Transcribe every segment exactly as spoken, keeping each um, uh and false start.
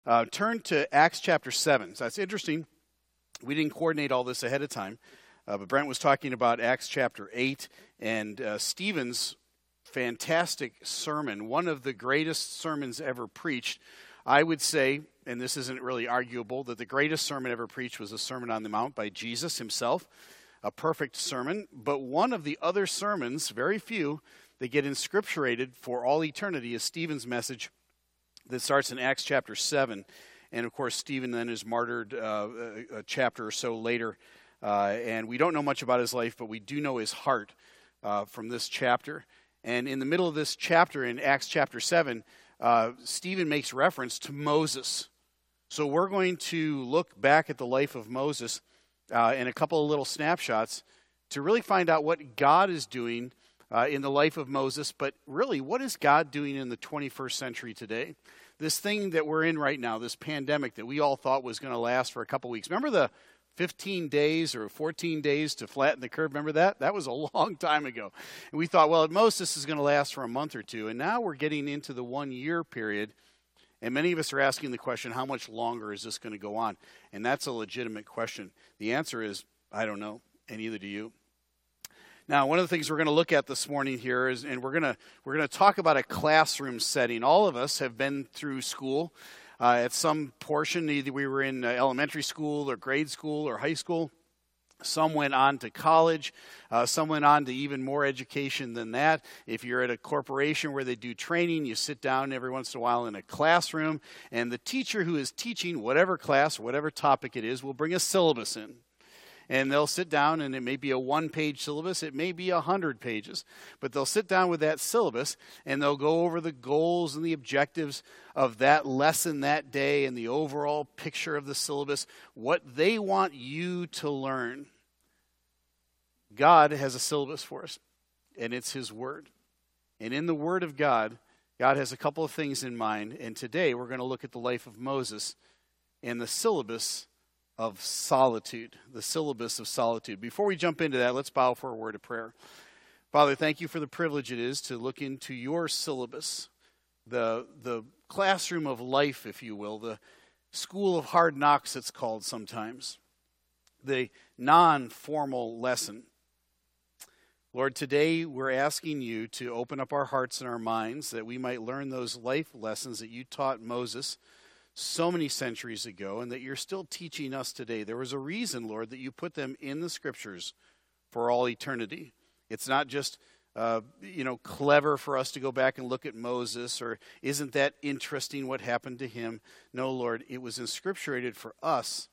Uh, turn to Acts chapter seven. So that's interesting. We didn't coordinate all this ahead of time, uh, but Brent was talking about Acts chapter eight and uh, Stephen's fantastic sermon, one of the greatest sermons ever preached. I would say, and this isn't really arguable, that the greatest sermon ever preached was the Sermon on the Mount by Jesus himself, a perfect sermon. But one of the other sermons, very few, that get inscripturated for all eternity is Stephen's message that starts in Acts chapter seven. And of course, Stephen then is martyred uh, a, a chapter or so later. Uh, and we don't know much about his life, but we do know his heart uh, from this chapter. And in the middle of this chapter, in Acts chapter seven, uh, Stephen makes reference to Moses. So we're going to look back at the life of Moses uh, in a couple of little snapshots to really find out what God is doing uh, in the life of Moses, but really, what is God doing in the twenty-first century today? This thing that we're in right now, this pandemic that we all thought was going to last for a couple weeks. Remember the fifteen days or fourteen days to flatten the curve? Remember that? That was a long time ago. And we thought, well, at most this is going to last for a month or two. And now we're getting into the one-year period. And many of us are asking the question, how much longer is this going to go on? And that's a legitimate question. The answer is, I don't know, and neither do you. Now, one of the things we're going to look at this morning here is, and we're going to we're going to talk about a classroom setting. All of us have been through school uh, at some portion. Either we were in uh, elementary school or grade school or high school. Some went on to college. Uh, some went on to even more education than that. If you're at a corporation where they do training, you sit down every once in a while in a classroom, and the teacher who is teaching whatever class, whatever topic it is, will bring a syllabus in. And they'll sit down, and it may be a one-page syllabus. It may be a hundred pages. But they'll sit down with that syllabus, and they'll go over the goals and the objectives of that lesson that day and the overall picture of the syllabus, what they want you to learn. God has a syllabus for us, and it's His Word. And in the Word of God, God has a couple of things in mind. And today we're going to look at the life of Moses and the syllabus of solitude, the syllabus of solitude. Before we jump into that, let's bow for a word of prayer. Father, thank you for the privilege it is to look into your syllabus, the, the classroom of life, if you will, the school of hard knocks it's called sometimes, the non-formal lesson. Lord, today we're asking you to open up our hearts and our minds that we might learn those life lessons that you taught Moses so many centuries ago, and that you're still teaching us today. There was a reason, Lord, that you put them in the Scriptures for all eternity. It's not just, uh, you know, clever for us to go back and look at Moses, or isn't that interesting what happened to him? No, Lord, it was inscripturated for us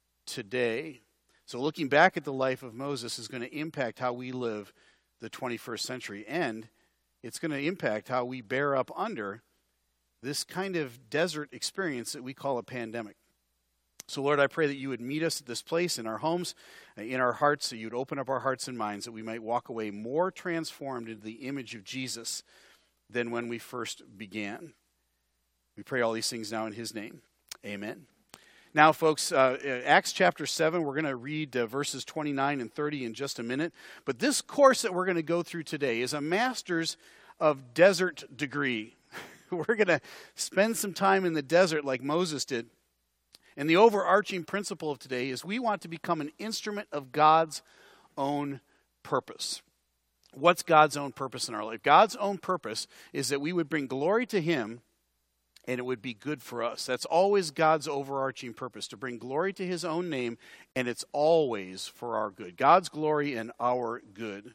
today. So looking back at the life of Moses is going to impact how we live the twenty-first century, and it's going to impact how we bear up under this kind of desert experience that we call a pandemic. So, Lord, I pray that you would meet us at this place in our homes, in our hearts, that you would open up our hearts and minds, that we might walk away more transformed into the image of Jesus than when we first began. We pray all these things now in his name. Amen. Now, folks, uh, Acts chapter seven, we're going to read uh, verses twenty-nine and thirty in just a minute. But this course that we're going to go through today is a master's of desert degree. We're going to spend some time in the desert like Moses did. And the overarching principle of today is we want to become an instrument of God's own purpose. What's God's own purpose in our life? God's own purpose is that we would bring glory to him and it would be good for us. That's always God's overarching purpose, to bring glory to his own name, and it's always for our good. God's glory and our good.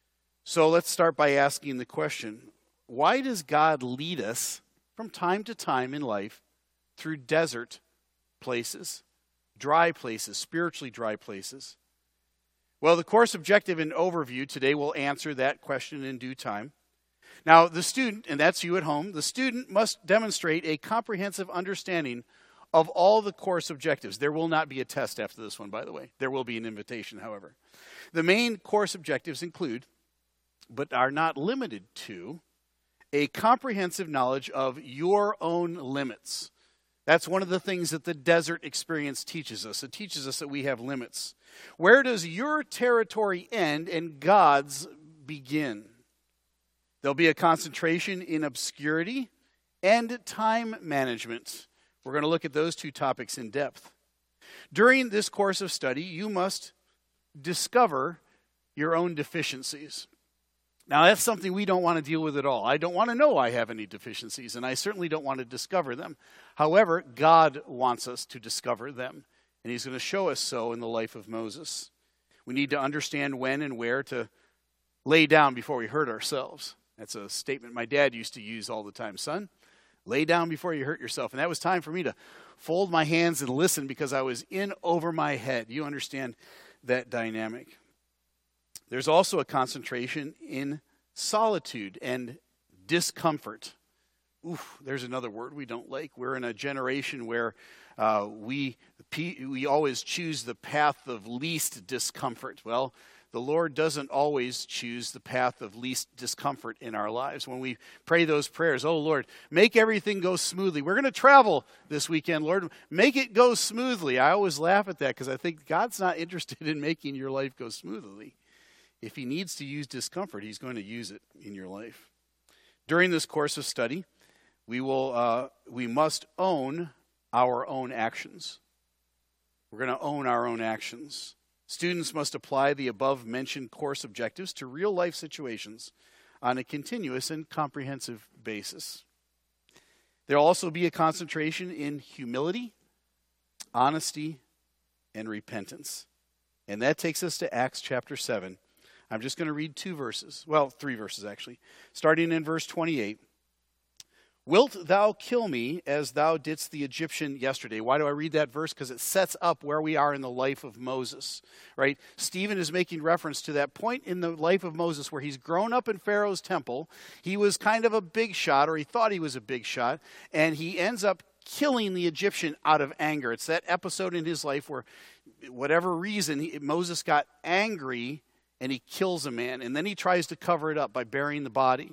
So let's start by asking the question, why does God lead us from time to time in life through desert places, dry places, spiritually dry places? Well, the course objective and overview today will answer that question in due time. Now, the student, and that's you at home, the student must demonstrate a comprehensive understanding of all the course objectives. There will not be a test after this one, by the way. There will be an invitation, however. The main course objectives include, but are not limited to, a comprehensive knowledge of your own limits. That's one of the things that the desert experience teaches us. It teaches us that we have limits. Where does your territory end and God's begin? There'll be a concentration in obscurity and time management. We're going to look at those two topics in depth. During this course of study, you must discover your own deficiencies. Now, that's something we don't want to deal with at all. I don't want to know I have any deficiencies, and I certainly don't want to discover them. However, God wants us to discover them, and he's going to show us so in the life of Moses. We need to understand when and where to lay down before we hurt ourselves. That's a statement my dad used to use all the time. Son, lay down before you hurt yourself. And that was time for me to fold my hands and listen because I was in over my head. You understand that dynamic. There's also a concentration in solitude and discomfort. Oof, there's another word we don't like. We're in a generation where uh, we we always choose the path of least discomfort. Well, the Lord doesn't always choose the path of least discomfort in our lives. When we pray those prayers, oh Lord, make everything go smoothly. We're going to travel this weekend, Lord. Make it go smoothly. I always laugh at that because I think God's not interested in making your life go smoothly. If he needs to use discomfort, he's going to use it in your life. During this course of study, we will uh, we must own our own actions. We're going to own our own actions. Students must apply the above-mentioned course objectives to real-life situations on a continuous and comprehensive basis. There will also be a concentration in humility, honesty, and repentance. And that takes us to Acts chapter seven. I'm just going to read two verses. Well, three verses actually. Starting in verse twenty-eight. Wilt thou kill me as thou didst the Egyptian yesterday? Why do I read that verse? Because it sets up where we are in the life of Moses, right? Stephen is making reference to that point in the life of Moses where he's grown up in Pharaoh's temple. He was kind of a big shot, or he thought he was a big shot, and he ends up killing the Egyptian out of anger. It's that episode in his life where, whatever reason, he, Moses got angry and he kills a man, and then he tries to cover it up by burying the body.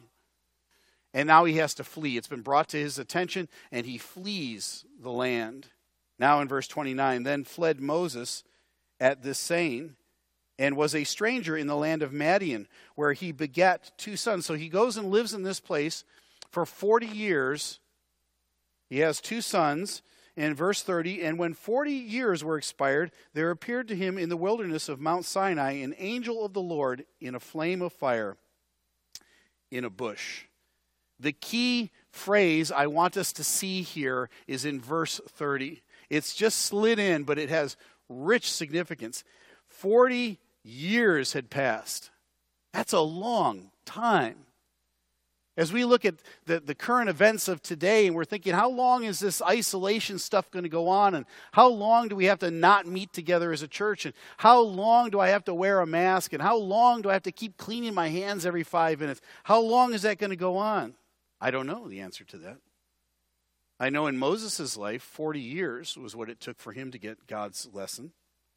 And now he has to flee. It's been brought to his attention, and he flees the land. Now in verse twenty-nine, then fled Moses at this saying, and was a stranger in the land of Madian, where he begat two sons. So he goes and lives in this place for forty years. He has two sons. In verse thirty, and when forty years were expired, there appeared to him in the wilderness of Mount Sinai an angel of the Lord in a flame of fire in a bush. The key phrase I want us to see here is in verse thirty. It's just slid in, but it has rich significance. Forty years had passed. That's a long time. As we look at the, the current events of today, and we're thinking, how long is this isolation stuff going to go on? And how long do we have to not meet together as a church? And how long do I have to wear a mask? And how long do I have to keep cleaning my hands every five minutes? How long is that going to go on? I don't know the answer to that. I know in Moses' life, forty years was what it took for him to get God's lesson.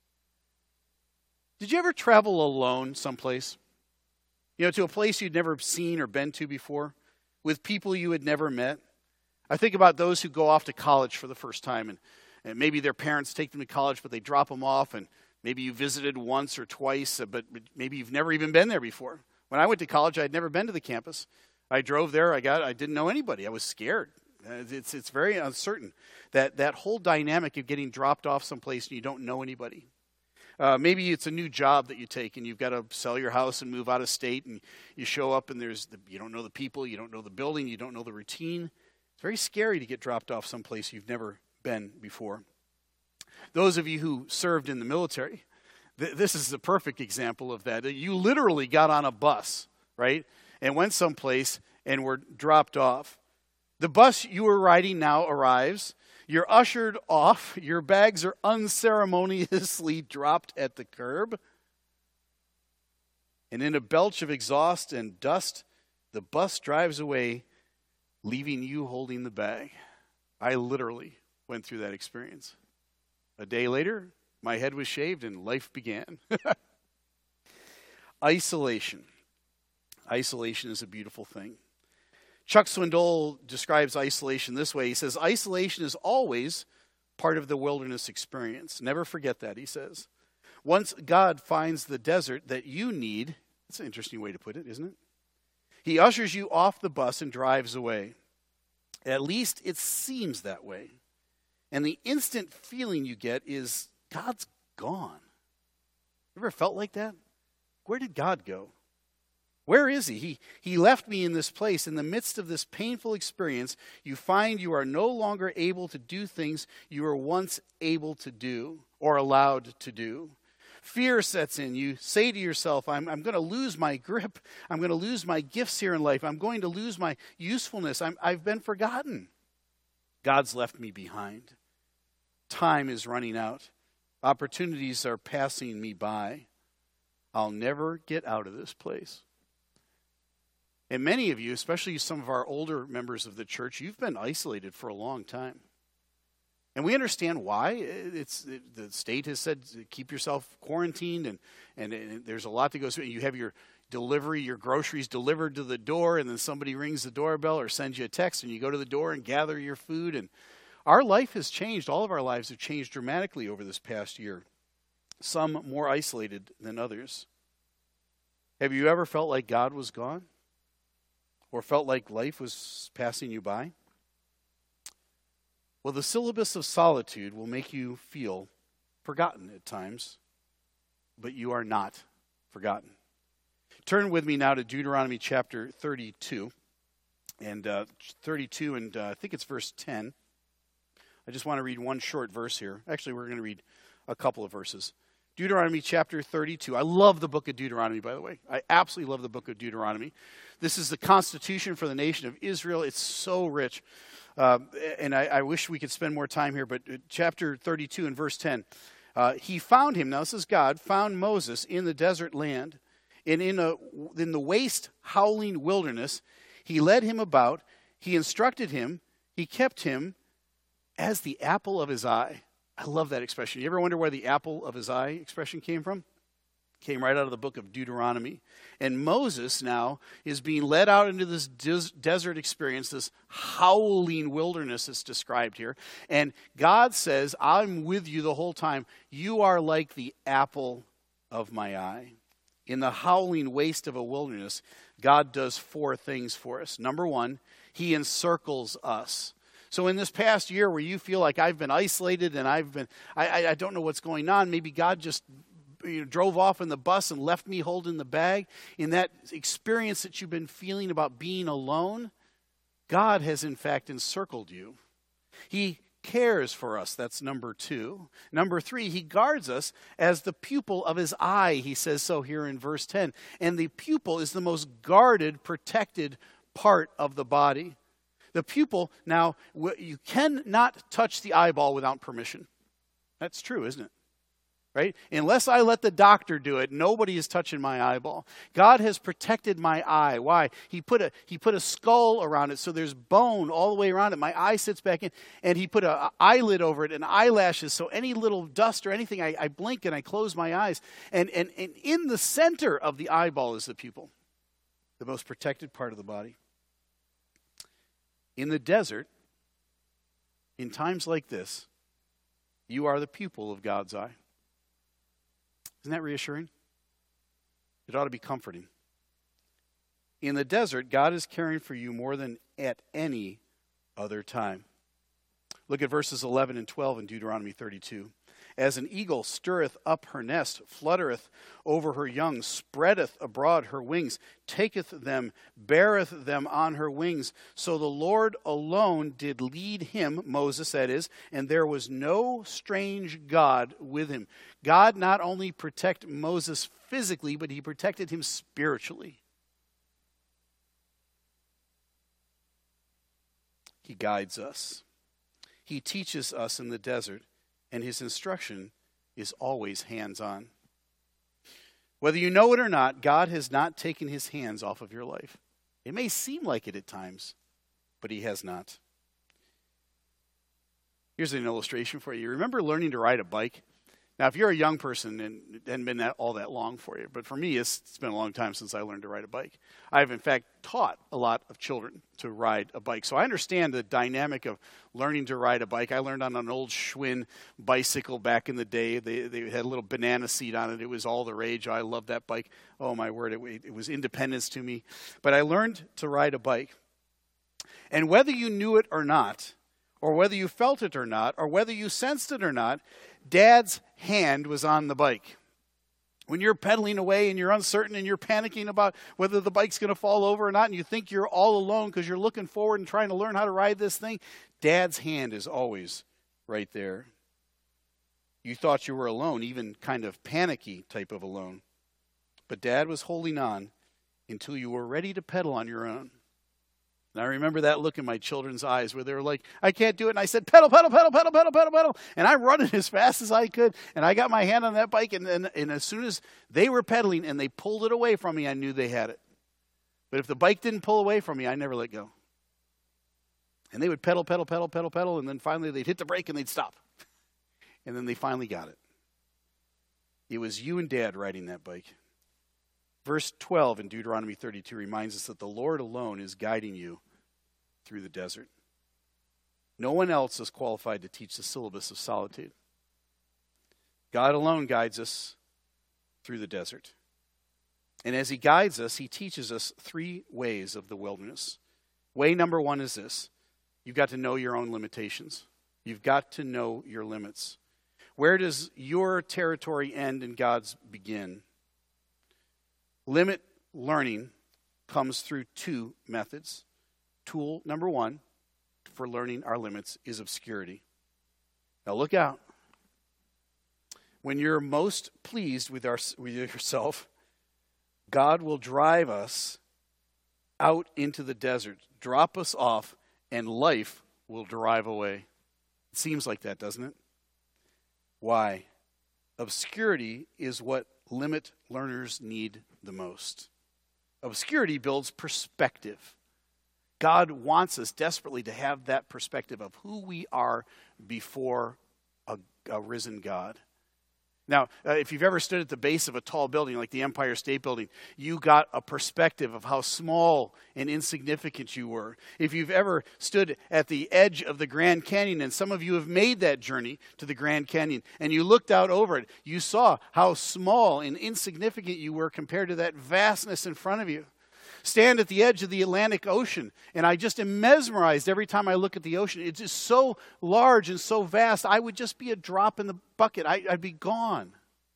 Did you ever travel alone someplace? You know, to a place you'd never seen or been to before, with people you had never met? I think about those who go off to college for the first time, and, and maybe their parents take them to college, but they drop them off, and maybe you visited once or twice, but, but maybe you've never even been there before. When I went to college, I'd never been to the campus. I drove there. I got. I didn't know anybody. I was scared. It's it's very uncertain, that that whole dynamic of getting dropped off someplace and you don't know anybody. Uh, maybe it's a new job that you take and you've got to sell your house and move out of state, and you show up and there's the, you don't know the people, you don't know the building, you don't know the routine. It's very scary to get dropped off someplace you've never been before. Those of you who served in the military, th- this is the perfect example of that. You literally got on a bus, right? And went someplace and were dropped off. The bus you are riding now arrives. You're ushered off. Your bags are unceremoniously dropped at the curb. And in a belch of exhaust and dust, the bus drives away, leaving you holding the bag. I literally went through that experience. A day later, my head was shaved and life began. Isolation. Isolation is a beautiful thing. Chuck Swindoll describes isolation this way. He says, isolation is always part of the wilderness experience. Never forget that, he says. Once God finds the desert that you need, that's an interesting way to put it, isn't it? He ushers you off the bus and drives away. At least it seems that way. And the instant feeling you get is God's gone. Ever felt like that? Where did God go? Where is he? He he left me in this place. In the midst of this painful experience, you find you are no longer able to do things you were once able to do or allowed to do. Fear sets in. You say to yourself, I'm, I'm going to lose my grip. I'm going to lose my gifts here in life. I'm going to lose my usefulness. I'm, I've been forgotten. God's left me behind. Time is running out. Opportunities are passing me by. I'll never get out of this place. And many of you, especially some of our older members of the church, you've been isolated for a long time. And we understand why. It's the state has said keep yourself quarantined, and, and, and there's a lot that goes through. You have your delivery, your groceries delivered to the door, and then somebody rings the doorbell or sends you a text, and you go to the door and gather your food. And our life has changed. All of our lives have changed dramatically over this past year. Some more isolated than others. Have you ever felt like God was gone? Or felt like life was passing you by? Well, the syllabus of solitude will make you feel forgotten at times, but you are not forgotten. Turn with me now to Deuteronomy chapter thirty-two, and uh, thirty-two, and uh, I think it's verse ten. I just want to read one short verse here. Actually, we're going to read a couple of verses. Deuteronomy chapter thirty-two. I love the book of Deuteronomy, by the way. I absolutely love the book of Deuteronomy. This is the constitution for the nation of Israel. It's so rich. Uh, and I, I wish we could spend more time here, but chapter thirty-two and verse ten. Uh, he found him, now this is God, found Moses in the desert land, and in, a, in the waste, howling wilderness. He led him about. He instructed him. He kept him as the apple of his eye. I love that expression. You ever wonder where the apple of his eye expression came from? Came right out of the book of Deuteronomy. And Moses now is being led out into this des- desert experience, this howling wilderness that's described here. And God says, I'm with you the whole time. You are like the apple of my eye. In the howling waste of a wilderness, God does four things for us. Number one, he encircles us. So in this past year where you feel like I've been isolated and I've been, I, I, I don't know what's going on, maybe God just you know, drove off in the bus and left me holding the bag. In that experience that you've been feeling about being alone, God has in fact encircled you. He cares for us. That's number two. Number three, he guards us as the pupil of his eye. He says so here in verse ten. And the pupil is the most guarded, protected part of the body. The pupil, now, you cannot touch the eyeball without permission. That's true, isn't it? Right? Unless I let the doctor do it, nobody is touching my eyeball. God has protected my eye. Why? He put a he put a skull around it, so there's bone all the way around it. My eye sits back in, and he put an eyelid over it and eyelashes, so any little dust or anything, I, I blink and I close my eyes. And, and, and in the center of the eyeball is the pupil, the most protected part of the body. In the desert, in times like this, you are the pupil of God's eye. Isn't that reassuring? It ought to be comforting. In the desert, God is caring for you more than at any other time. Look at verses eleven and twelve in Deuteronomy thirty-two. As an eagle stirreth up her nest, fluttereth over her young, spreadeth abroad her wings, taketh them, beareth them on her wings. So the Lord alone did lead him, Moses that is, and there was no strange God with him. God not only protected Moses physically, but he protected him spiritually. He guides us. He teaches us in the desert. And his instruction is always hands-on. Whether you know it or not, God has not taken his hands off of your life. It may seem like it at times, but he has not. Here's an illustration for you. You remember learning to ride a bike? Now, if you're a young person, and it hasn't been that, all that long for you, but for me, it's, it's been a long time since I learned to ride a bike. I've, in fact, taught a lot of children to ride a bike. So I understand the dynamic of learning to ride a bike. I learned on an old Schwinn bicycle back in the day. They, they had a little banana seat on it. It was all the rage. I loved that bike. Oh, my word, it, it was independence to me. But I learned to ride a bike. And whether you knew it or not, or whether you felt it or not, or whether you sensed it or not, Dad's hand was on the bike. When you're pedaling away and you're uncertain and you're panicking about whether the bike's going to fall over or not, and you think you're all alone because you're looking forward and trying to learn how to ride this thing, Dad's hand is always right there. You thought you were alone, even kind of panicky type of alone. But Dad was holding on until you were ready to pedal on your own. And I remember that look in my children's eyes where they were like, I can't do it. And I said, pedal, pedal, pedal, pedal, pedal, pedal, pedal. And I'm running as fast as I could. And I got my hand on that bike. And, and, and as soon as they were pedaling and they pulled it away from me, I knew they had it. But if the bike didn't pull away from me, I never let go. And they would pedal, pedal, pedal, pedal, pedal. And then finally they'd hit the brake and they'd stop. And then they finally got it. It was you and Dad riding that bike. Verse twelve in Deuteronomy thirty-two reminds us that the Lord alone is guiding you through the desert. No one else is qualified to teach the syllabus of solitude. God alone guides us through the desert. And as he guides us, he teaches us three ways of the wilderness. Way number one is this. You've got to know your own limitations. You've got to know your limits. Where does your territory end and God's begin? Limit learning comes through two methods. Tool number one for learning our limits is obscurity. Now look out. When you're most pleased with, our, with yourself, God will drive us out into the desert, drop us off, and life will drive away. It seems like that, doesn't it? Why? Obscurity is what limit learners need the most. Obscurity builds perspective. God wants us desperately to have that perspective of who we are before a, a risen God. Now, uh, if you've ever stood at the base of a tall building like the Empire State Building, you got a perspective of how small and insignificant you were. If you've ever stood at the edge of the Grand Canyon, and some of you have made that journey to the Grand Canyon, and you looked out over it, you saw how small and insignificant you were compared to that vastness in front of you. Stand at the edge of the Atlantic Ocean, and I just am mesmerized every time I look at the ocean. It's just so large and so vast, I would just be a drop in the bucket. I, I'd be gone.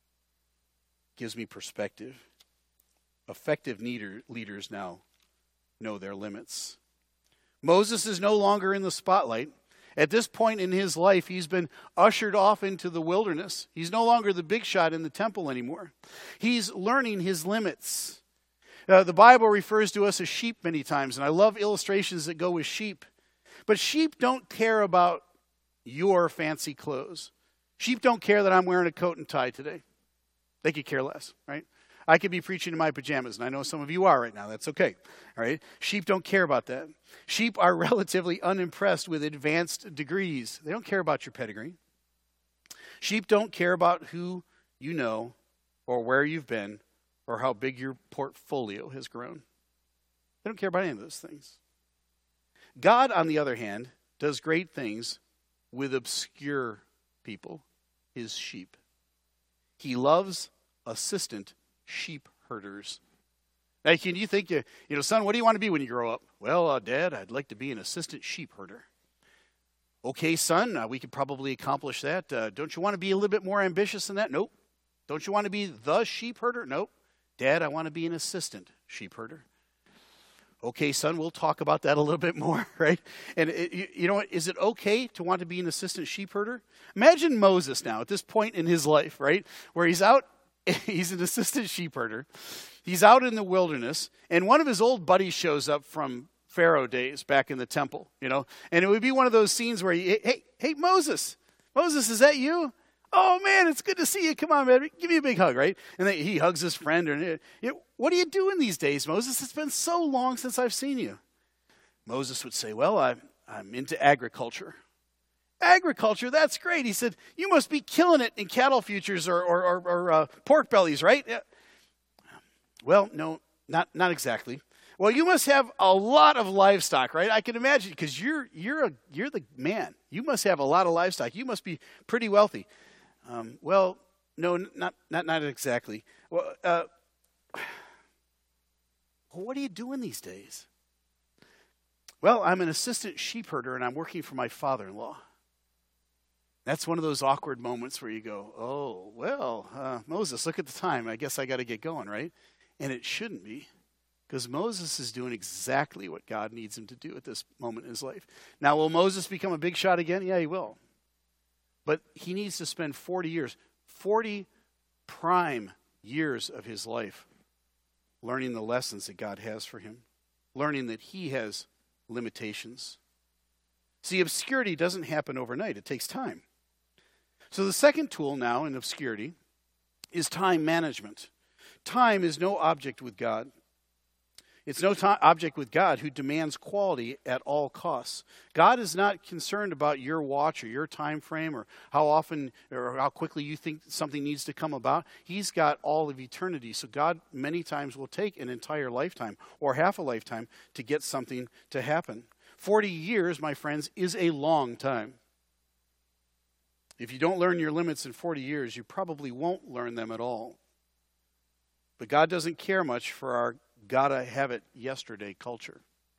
Gives me perspective. Effective leader, leaders now know their limits. Moses is no longer in the spotlight. At this point in his life, he's been ushered off into the wilderness. He's no longer the big shot in the temple anymore. He's learning his limits. Uh, the Bible refers to us as sheep many times, and I love illustrations that go with sheep. But sheep don't care about your fancy clothes. Sheep don't care that I'm wearing a coat and tie today. They could care less, right? I could be preaching in my pajamas, and I know some of you are right now. That's okay, all right? Sheep don't care about that. Sheep are relatively unimpressed with advanced degrees. They don't care about your pedigree. Sheep don't care about who you know or where you've been, or how big your portfolio has grown. They don't care about any of those things. God, on the other hand, does great things with obscure people, his sheep. He loves assistant sheep herders. Now, can you think, you know, son, what do you want to be when you grow up? Well, uh, Dad, I'd like to be an assistant sheep herder. Okay, son, uh, we could probably accomplish that. Uh, don't you want to be a little bit more ambitious than that? Nope. Don't you want to be the sheep herder? Nope. Dad, I want to be an assistant sheep herder. Okay, son, we'll talk about that a little bit more, right? And it, you know what? Is it okay to want to be an assistant sheep herder? Imagine Moses now at this point in his life, right? Where he's out, he's an assistant sheep herder. He's out in the wilderness, and one of his old buddies shows up from Pharaoh days back in the temple, you know? And it would be one of those scenes where, he, hey, hey, Moses, Moses, is that you? Oh, man, it's good to see you. Come on, man. Give me a big hug, right? And then he hugs his friend. And what are you doing these days, Moses? It's been so long since I've seen you. Moses would say, well, I'm, I'm into agriculture. Agriculture, that's great. He said, you must be killing it in cattle futures or, or, or, or uh, pork bellies, right? Well, no, not, not exactly. Well, you must have a lot of livestock, right? I can imagine, because you're, you're, a, you're the man. You must have a lot of livestock. You must be pretty wealthy. Um, well, no, not not not exactly. Well, uh, what are you doing these days? Well, I'm an assistant sheep herder and I'm working for my father-in-law. That's one of those awkward moments where you go, oh, well, uh, Moses, look at the time. I guess I got to get going, right? And it shouldn't be, because Moses is doing exactly what God needs him to do at this moment in his life. Now, will Moses become a big shot again? Yeah, he will. But he needs to spend forty years, forty prime years of his life learning the lessons that God has for him, learning that he has limitations. See, obscurity doesn't happen overnight. It takes time. So the second tool now in obscurity is time management. Time is no object with God. It's no to- object with God who demands quality at all costs. God is not concerned about your watch or your time frame or how often or how quickly you think something needs to come about. He's got all of eternity. So God many times will take an entire lifetime or half a lifetime to get something to happen. forty years, my friends, is a long time. If you don't learn your limits in forty years, you probably won't learn them at all. But God doesn't care much for our gotta have it yesterday culture.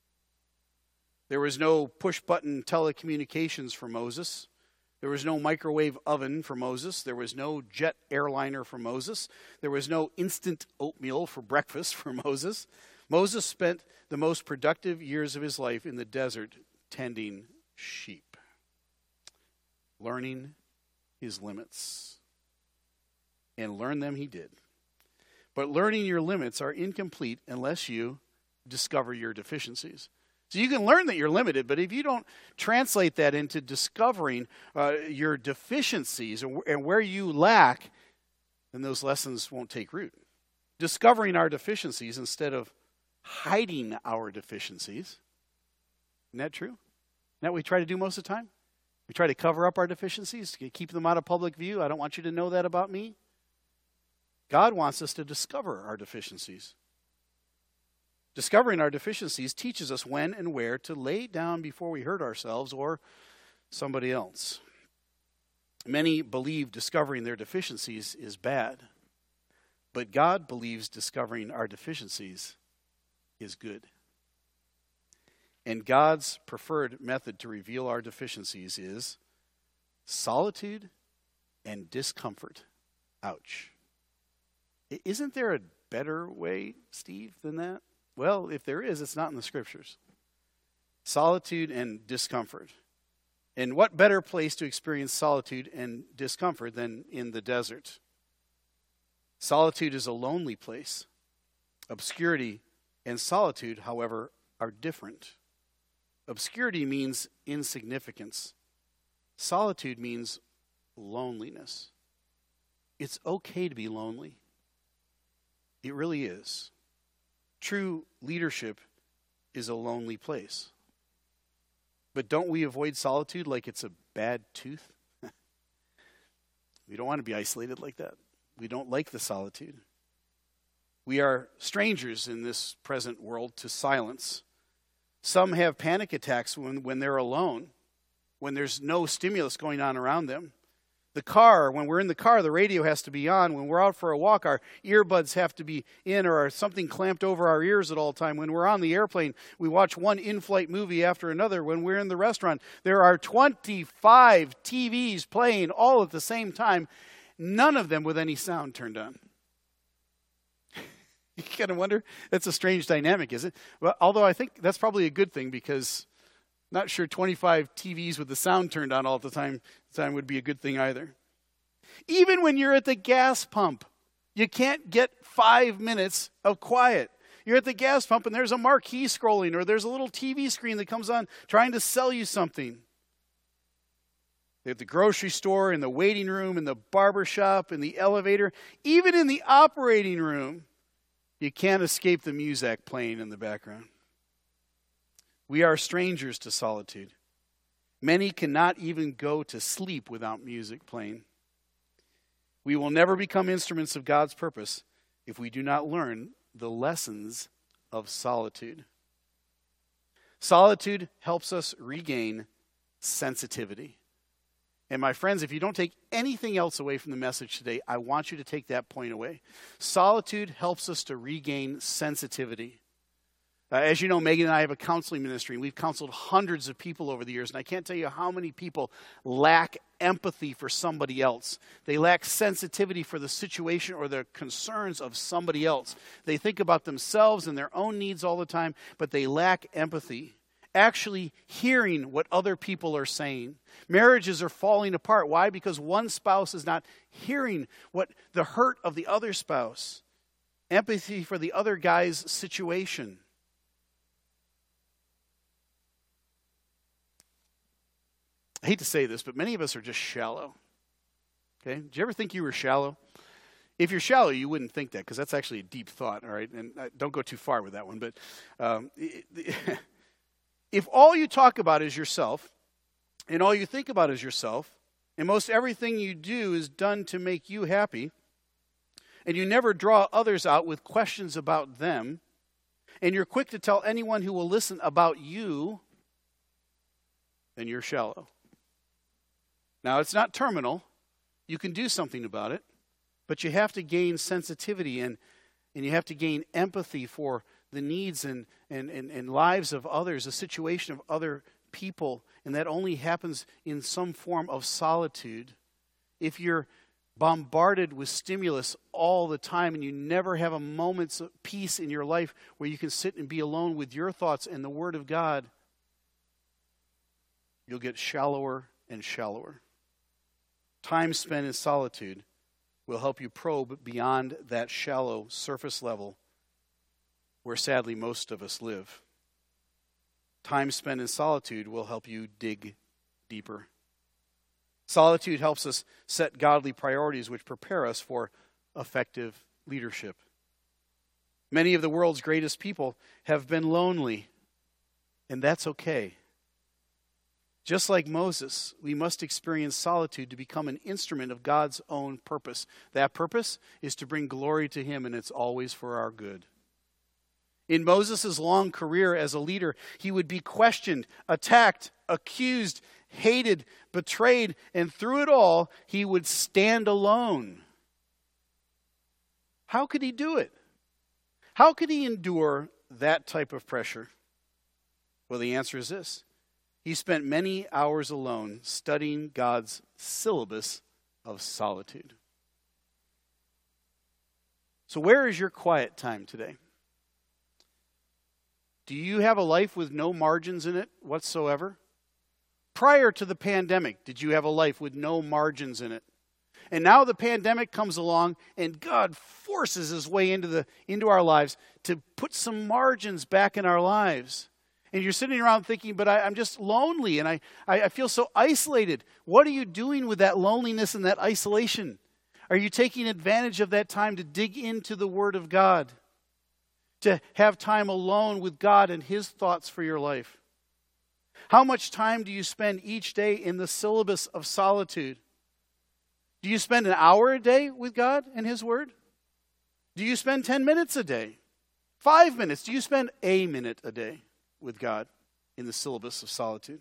There was no push-button telecommunications for Moses. There was no microwave oven for Moses. There was no jet airliner for Moses. There was no instant oatmeal for breakfast for Moses. Moses spent the most productive years of his life in the desert tending sheep, learning his limits. And learn them he did. But learning your limits are incomplete unless you discover your deficiencies. So you can learn that you're limited, but if you don't translate that into discovering uh, your deficiencies and, and where you lack, then those lessons won't take root. Discovering our deficiencies instead of hiding our deficiencies. Isn't that true? Isn't that what we try to do most of the time? We try to cover up our deficiencies, keep them out of public view. I don't want you to know that about me. God wants us to discover our deficiencies. Discovering our deficiencies teaches us when and where to lay down before we hurt ourselves or somebody else. Many believe discovering their deficiencies is bad, but God believes discovering our deficiencies is good. And God's preferred method to reveal our deficiencies is solitude and discomfort. Ouch. Isn't there a better way, Steve, than that? Well, if there is, it's not in the scriptures. Solitude and discomfort. And what better place to experience solitude and discomfort than in the desert? Solitude is a lonely place. Obscurity and solitude, however, are different. Obscurity means insignificance. Solitude means loneliness. It's okay to be lonely. It really is. True leadership is a lonely place. But don't we avoid solitude like it's a bad tooth? We don't want to be isolated like that. We don't like the solitude. We are strangers in this present world to silence. Some have panic attacks when, when they're alone, when there's no stimulus going on around them. The car, when we're in the car, the radio has to be on. When we're out for a walk, our earbuds have to be in or something clamped over our ears at all time. When we're on the airplane, we watch one in-flight movie after another. When we're in the restaurant, there are twenty-five T Vs playing all at the same time, none of them with any sound turned on. You kind of wonder, that's a strange dynamic, is it? Well, although I think that's probably a good thing, because I'm not sure twenty-five T Vs with the sound turned on all the time, time would be a good thing either. Even when you're at the gas pump, you can't get five minutes of quiet. You're at the gas pump and there's a marquee scrolling, or there's a little T V screen that comes on trying to sell you something. At the grocery store, in the waiting room, in the barber shop, in the elevator, even in the operating room, you can't escape the music playing in the background. We are strangers to solitude. Many cannot even go to sleep without music playing. We will never become instruments of God's purpose if we do not learn the lessons of solitude. Solitude helps us regain sensitivity. And my friends, if you don't take anything else away from the message today, I want you to take that point away. Solitude helps us to regain sensitivity. Uh, as you know, Megan and I have a counseling ministry, and we've counseled hundreds of people over the years, and I can't tell you how many people lack empathy for somebody else. They lack sensitivity for the situation or the concerns of somebody else. They think about themselves and their own needs all the time, but they lack empathy. Actually hearing what other people are saying. Marriages are falling apart. Why? Because one spouse is not hearing what the hurt of the other spouse. Empathy for the other guy's situation. I hate to say this, but many of us are just shallow. Okay? Did you ever think you were shallow? If you're shallow, you wouldn't think that, because that's actually a deep thought, all right? And uh, don't go too far with that one. But um, if all you talk about is yourself, and all you think about is yourself, and most everything you do is done to make you happy, and you never draw others out with questions about them, and you're quick to tell anyone who will listen about you, then you're shallow. Now, it's not terminal. You can do something about it, but you have to gain sensitivity and, and you have to gain empathy for the needs and, and, and, and lives of others, the situation of other people, and that only happens in some form of solitude. If you're bombarded with stimulus all the time and you never have a moment's peace in your life where you can sit and be alone with your thoughts and the Word of God, you'll get shallower and shallower. Time spent in solitude will help you probe beyond that shallow surface level where sadly most of us live. Time spent in solitude will help you dig deeper. Solitude helps us set godly priorities which prepare us for effective leadership. Many of the world's greatest people have been lonely, and that's okay. Just like Moses, we must experience solitude to become an instrument of God's own purpose. That purpose is to bring glory to Him, and it's always for our good. In Moses' long career as a leader, he would be questioned, attacked, accused, hated, betrayed, and through it all, he would stand alone. How could he do it? How could he endure that type of pressure? Well, the answer is this. He spent many hours alone studying God's syllabus of solitude. So where is your quiet time today? Do you have a life with no margins in it whatsoever? Prior to the pandemic, did you have a life with no margins in it? And now the pandemic comes along and God forces His way into the into our lives to put some margins back in our lives. And you're sitting around thinking, but I, I'm just lonely and I, I, I feel so isolated. What are you doing with that loneliness and that isolation? Are you taking advantage of that time to dig into the Word of God? To have time alone with God and His thoughts for your life? How much time do you spend each day in the syllabus of solitude? Do you spend an hour a day with God and His Word? Do you spend ten minutes a day? Five minutes? Do you spend a minute a day with God in the syllabus of solitude?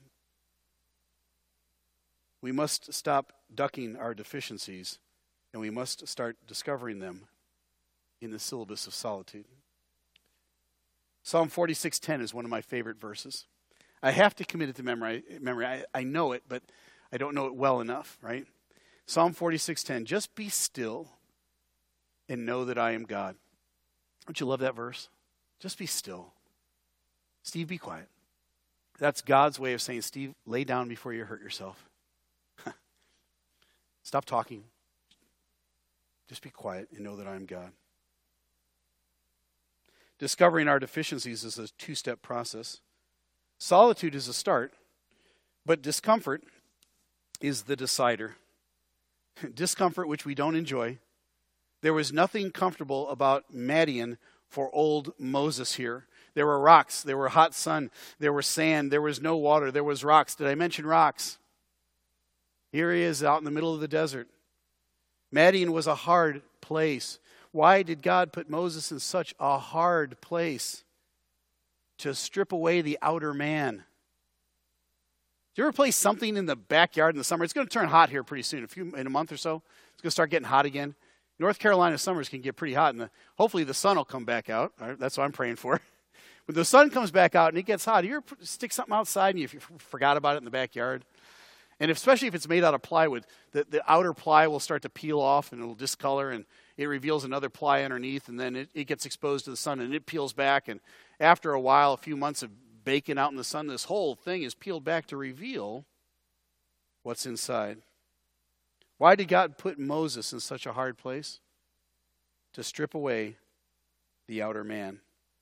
We must stop ducking our deficiencies, and we must start discovering them in the syllabus of solitude. Psalm forty-six ten is one of my favorite verses. I have to commit it to memory. memory. I, I know it, but I don't know it well enough, right? Psalm forty-six ten, just be still and know that I am God. Don't you love that verse? Just be still. Steve, be quiet. That's God's way of saying, Steve, lay down before you hurt yourself. Stop talking. Just be quiet and know that I am God. Discovering our deficiencies is a two-step process. Solitude is a start, but discomfort is the decider. Discomfort which we don't enjoy. There was nothing comfortable about Madian for old Moses here. There were rocks, there were hot sun, there was sand, there was no water, there was rocks. Did I mention rocks? Here he is out in the middle of the desert. Madian was a hard place. Why did God put Moses in such a hard place? To strip away the outer man. Did you ever play something in the backyard in the summer? It's going to turn hot here pretty soon. A few, in a month or so, it's going to start getting hot again. North Carolina summers can get pretty hot, and the, hopefully the sun will come back out. All right, that's what I'm praying for. When the sun comes back out and it gets hot, you ever stick something outside and you forgot about it in the backyard? And if, especially if it's made out of plywood, the, the outer ply will start to peel off and it'll discolor, and it reveals another ply underneath, and then it, it gets exposed to the sun and it peels back. And after a while, a few months of baking out in the sun, this whole thing is peeled back to reveal what's inside. Why did God put Moses in such a hard place? To strip away the outer man.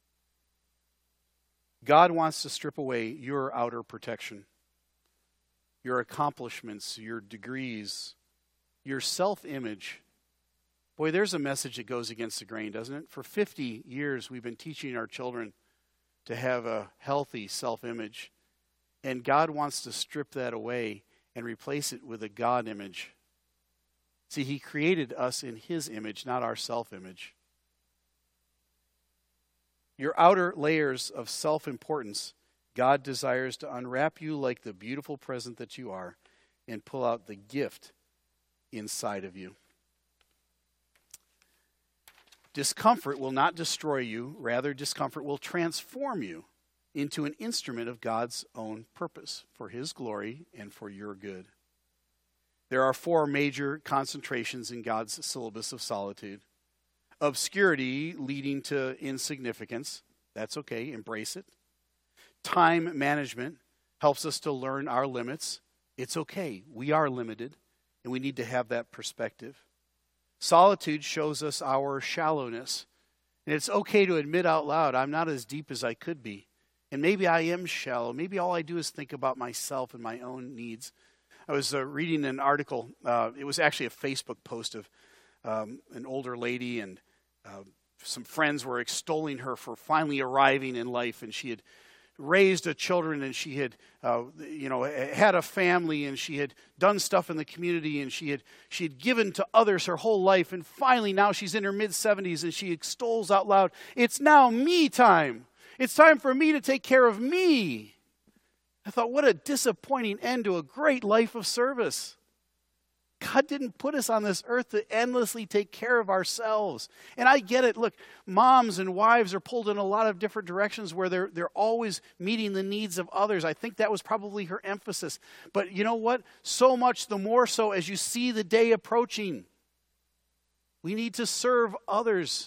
God wants to strip away your outer protection, your accomplishments, your degrees, your self-image. Boy, there's a message that goes against the grain, doesn't it? For fifty years, we've been teaching our children to have a healthy self-image. And God wants to strip that away and replace it with a God image. See, he created us in his image, not our self-image. Your outer layers of self-importance, God desires to unwrap you like the beautiful present that you are and pull out the gift inside of you. Discomfort will not destroy you. Rather, discomfort will transform you into an instrument of God's own purpose for his glory and for your good. There are four major concentrations in God's syllabus of solitude. Obscurity leading to insignificance. That's okay. Embrace it. Time management helps us to learn our limits. It's okay. We are limited, and we need to have that perspective. Solitude shows us our shallowness. And it's okay to admit out loud, I'm not as deep as I could be. And maybe I am shallow. Maybe all I do is think about myself and my own needs. I was uh, reading an article. Uh, it was actually a Facebook post of um, an older lady, and uh, some friends were extolling her for finally arriving in life, and she had raised a children, and she had, uh, you know, had a family, and she had done stuff in the community, and she had she had given to others her whole life, and finally now she's in her mid seventies, and she extols out loud, "It's now me time. It's time for me to take care of me." I thought, what a disappointing end to a great life of service. God didn't put us on this earth to endlessly take care of ourselves. And I get it. Look, moms and wives are pulled in a lot of different directions where they're they're always meeting the needs of others. I think that was probably her emphasis. But you know what? So much the more so as you see the day approaching. We need to serve others.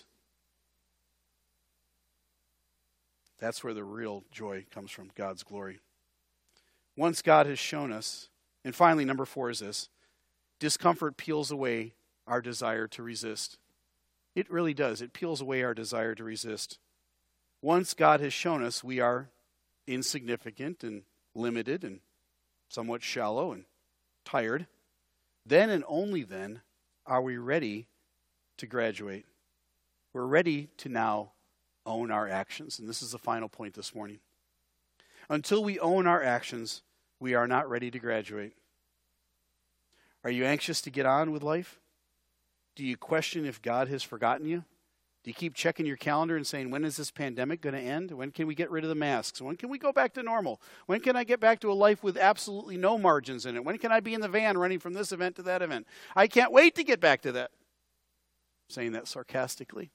That's where the real joy comes from, God's glory. Once God has shown us, and finally, number four is this, discomfort peels away our desire to resist. It really does. It peels away our desire to resist. Once God has shown us we are insignificant and limited and somewhat shallow and tired, then and only then are we ready to graduate. We're ready to now own our actions. And this is the final point this morning. Until we own our actions, we are not ready to graduate. Are you anxious to get on with life? Do you question if God has forgotten you? Do you keep checking your calendar and saying, when is this pandemic going to end? When can we get rid of the masks? When can we go back to normal? When can I get back to a life with absolutely no margins in it? When can I be in the van running from this event to that event? I can't wait to get back to that. I'm saying that sarcastically.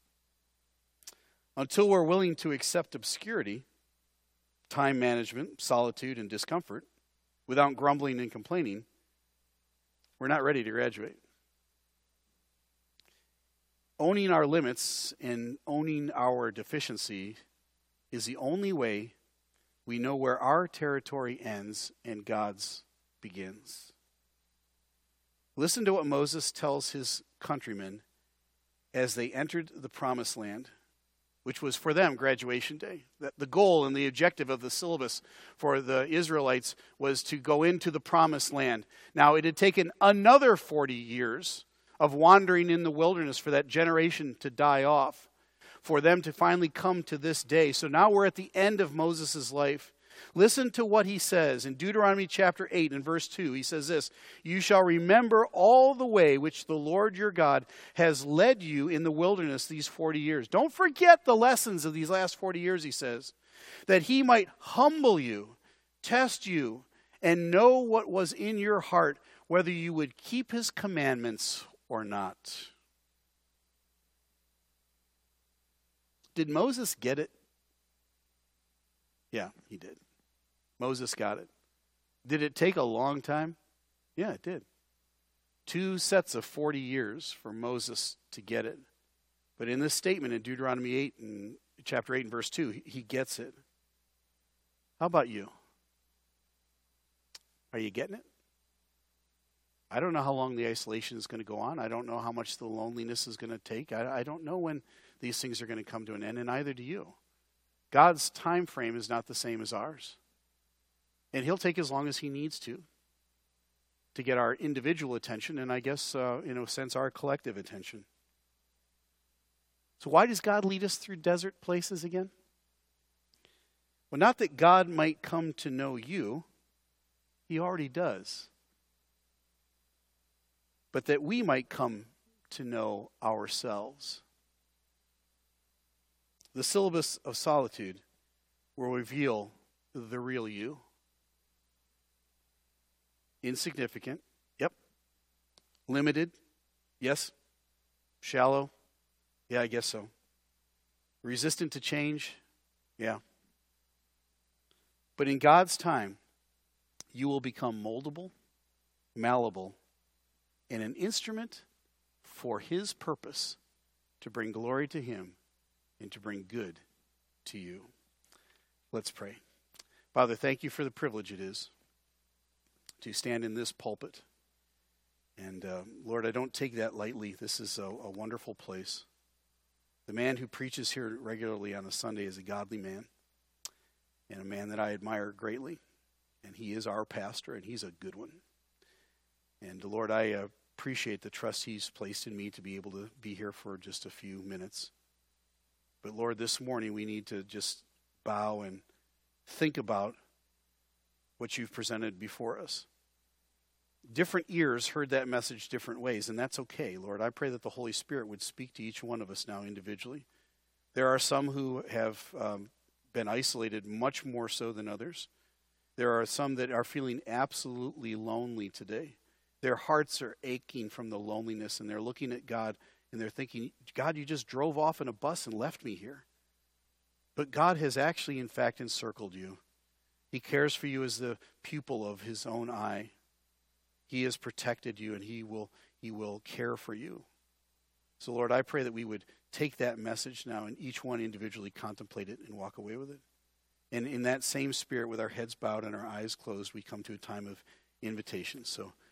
Until we're willing to accept obscurity, time management, solitude, and discomfort, without grumbling and complaining, we're not ready to graduate. Owning our limits and owning our deficiency is the only way we know where our territory ends and God's begins. Listen to what Moses tells his countrymen as they entered the promised land, which was for them graduation day. The goal and the objective of the syllabus for the Israelites was to go into the promised land. Now, it had taken another forty years of wandering in the wilderness for that generation to die off, for them to finally come to this day. So now we're at the end of Moses' life. Listen to what he says in Deuteronomy chapter eight and verse two. He says this, "You shall remember all the way which the Lord your God has led you in the wilderness these forty years." Don't forget the lessons of these last forty years, he says, "that he might humble you, test you, and know what was in your heart, whether you would keep his commandments or not." Did Moses get it? Yeah, he did. Moses got it. Did it take a long time? Yeah, it did. Two sets of forty years for Moses to get it. But in this statement in Deuteronomy eight and chapter eight and verse two, he gets it. How about you? Are you getting it? I don't know how long the isolation is going to go on. I don't know how much the loneliness is going to take. I, I don't know when these things are going to come to an end, and neither do you. God's time frame is not the same as ours. And he'll take as long as he needs to to get our individual attention, and I guess, uh, in a sense, our collective attention. So why does God lead us through desert places again? Well, not that God might come to know you. He already does. But that we might come to know ourselves. The syllabus of solitude will reveal the real you. Insignificant, yep. Limited, yes. Shallow, yeah, I guess so. Resistant to change, yeah. But in God's time, you will become moldable, malleable, and an instrument for his purpose to bring glory to him and to bring good to you. Let's pray. Father, thank you for the privilege it is to stand in this pulpit. And uh, Lord, I don't take that lightly. This is a, a wonderful place. The man who preaches here regularly on a Sunday is a godly man and a man that I admire greatly. And he is our pastor, and he's a good one. And Lord, I uh, appreciate the trust he's placed in me to be able to be here for just a few minutes. But Lord, this morning we need to just bow and think about what you've presented before us. Different ears heard that message different ways, and that's okay. Lord, I pray that the Holy Spirit would speak to each one of us now individually. There are some who have um, been isolated much more so than others. There are some that are feeling absolutely lonely today. Their hearts are aching from the loneliness, and they're looking at God, and they're thinking, God, you just drove off in a bus and left me here. But God has actually, in fact, encircled you. He cares for you as the pupil of his own eye. He has protected you, and he will, he will care for you. So, Lord, I pray that we would take that message now and each one individually contemplate it and walk away with it. And in that same spirit, with our heads bowed and our eyes closed, we come to a time of invitation. So